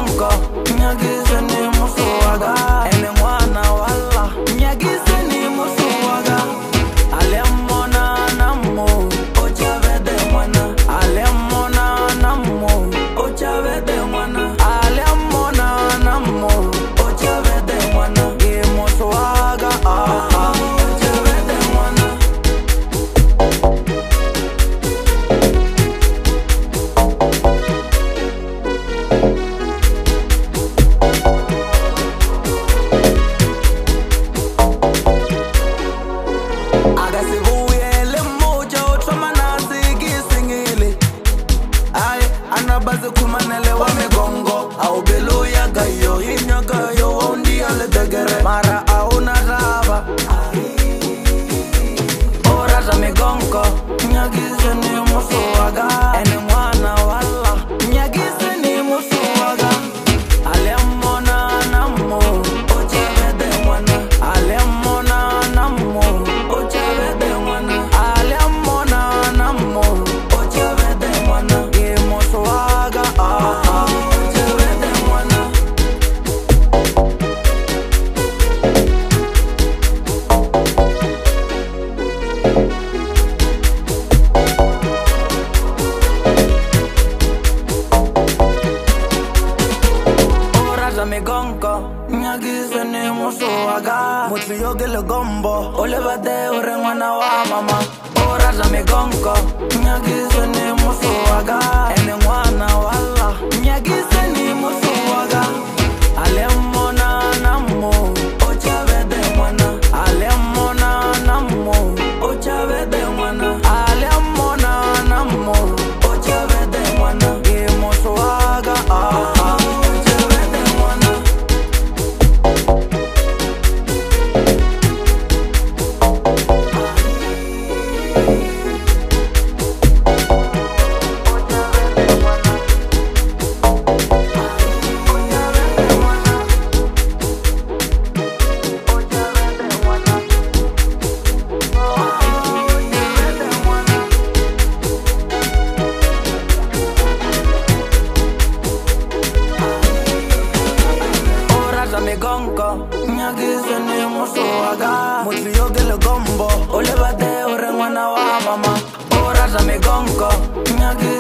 migongo, nyagise ni musuwaga. Ene mwana wala, nyagise ni musuwaga. Alemona namo, ochavede mwana. Alemona namo, ochavede mwana. Alemona namo, ochavede mwana. Ge musuwaga, ochavede mwana. Anabaze kumanele wa migongo au belu ya gayo inyaga yo ondi ale degere mara au naraba ora za migongo nyagise ni musuwaga. Ene mwana wala nyagise ni musuwaga. Alemona namo ochavede mwana. Alemona namo ochavede mwana. Alemona namo ochavede mwana. Musuwaga, ochavede mwana. Ora za migongo, nyagise ni musuwaga. Mutu yogele gombo, ole bade ure mwana wa mama. Ora za migongo, nyagise ni musuwaga. Ene mwana wala, nyagise ni musuwaga. Alemona namo, ochavede mwana. Alemona namo, ochavede mwana. Alemona namo, ochavede mwana. Ge musuwaga, ochavede mwana. Migongo, nyagise ni musuwaga. Mutu yogele gombo, ole bade ure mwana wa mama. Ora za migongo, nyagise